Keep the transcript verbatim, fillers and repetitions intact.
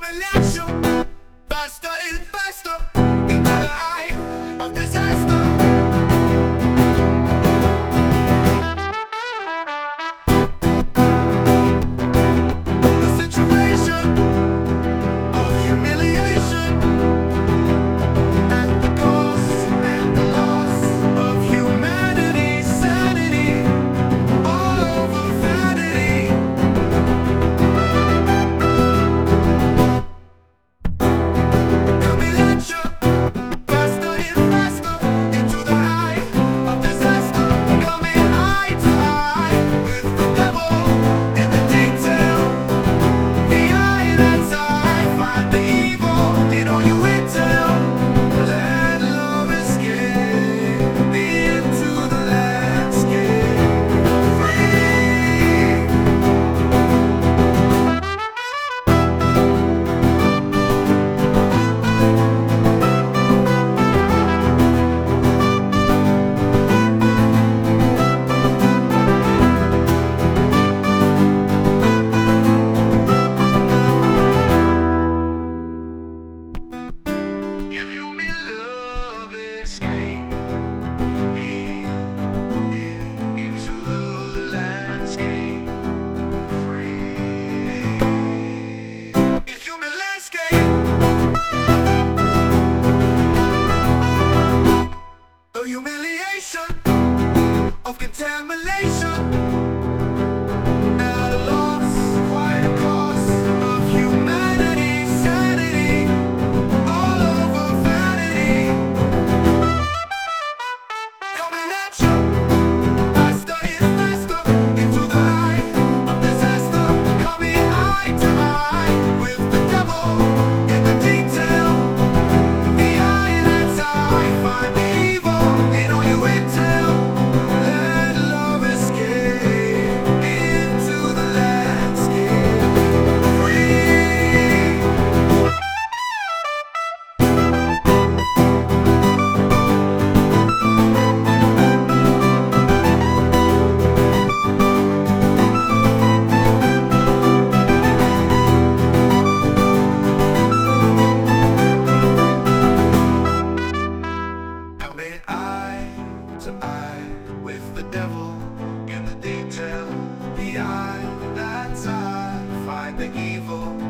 coming at you, faster and faster, into the eye of disaster. The situation of humiliation and the cost and the loss of humanity's sanity, all over vanity. Coming at you, faster and faster, into the eye of disaster. Coming eye to eye with the devil in the detail. The eye that's eye, find the evil in all you intel. Let love escape into the landscape. Free. Give you me love, escape into the landscape. Free. If you me landscape, the humiliation of contamination at a loss, quite a cost of humanity's sanity. All over vanity. Coming at you, faster and faster, into the eye of disaster. Coming eye to eye with the devil in the detail. The eye that's eye, find the evil in all you intel. Let love escape into the landscape. Free. Coming eye to eye with the devil in the detail. The eye that's eye, find the evil